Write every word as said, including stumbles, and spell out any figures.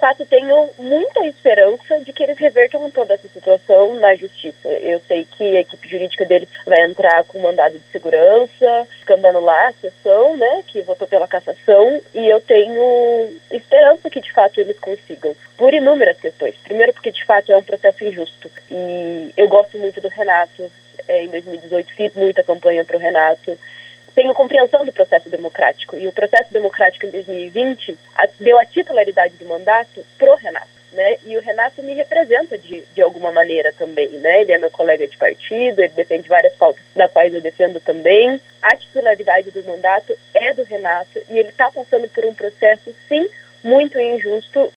fato, tenho muita esperança de que eles revertam toda essa situação na justiça. Eu sei que a equipe jurídica deles vai entrar com mandado de segurança, ficando anular a sessão, né, que votou pela cassação, e eu tenho esperança que, de fato, eles consigam, por inúmeras questões. Primeiro, porque, de fato, é um processo injusto. E eu gosto muito do Renato. É, em dois mil e dezoito, fiz muita campanha para o Renato. Tenho compreensão do processo democrático. E o processo democrático em dois mil e vinte a, deu a titularidade do mandato pro Renato, né? E o Renato me representa de, de alguma maneira também, né? Ele é meu colega de partido, ele defende várias pautas das quais eu defendo também. A titularidade do mandato é do Renato e ele está passando por um processo, sim, muito injusto